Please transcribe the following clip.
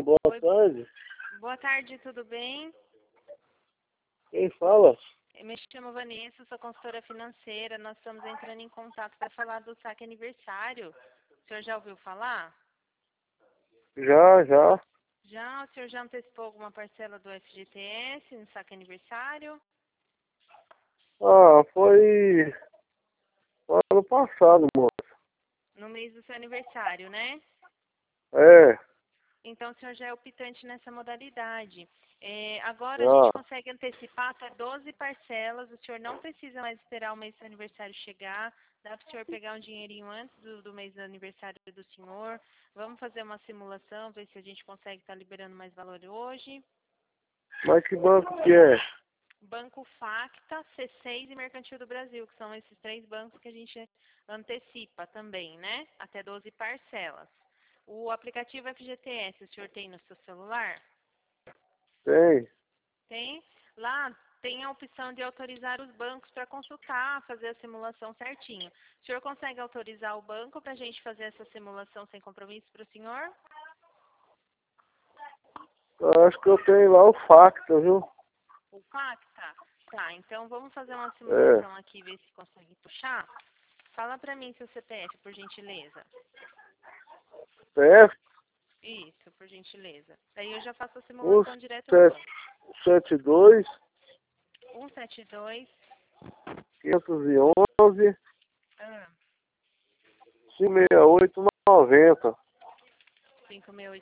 boa Oi, tarde. boa tarde, tudo bem? Quem fala? Eu me chamo Vanessa, sou consultora financeira. Nós estamos entrando em contato para falar do saque aniversário. O senhor já ouviu falar? Já. Já? O senhor já antecipou alguma parcela do FGTS no saque aniversário? Foi ano passado, moço. No mês do seu aniversário, né? É, Então o senhor já é optante nessa modalidade. Agora a gente já. consegue antecipar até 12 parcelas. O senhor não precisa mais esperar o mês do aniversário chegar. Dá para o senhor pegar um dinheirinho antes do mês do aniversário do senhor. Vamos fazer uma simulação, ver se a gente consegue estar liberando mais valor hoje. Mas que banco que é? Banco Facta, C6 e Mercantil do Brasil, que são esses três bancos que a gente antecipa também, né? Até 12 parcelas. O aplicativo FGTS, o senhor tem no seu celular? Tem. Tem. Lá tem a opção de autorizar os bancos para consultar, fazer a simulação certinho. O senhor consegue autorizar o banco para a gente fazer essa simulação sem compromisso para o senhor? Eu acho que eu tenho lá o Facta, viu? O Facta? Tá, então vamos fazer uma É. simulação aqui, ver se consegue puxar. Fala para mim seu CPF, por gentileza. CF Isso, por gentileza. Daí eu já faço a simulação direto no banco. 172 172 511 ah, 568 90. 568.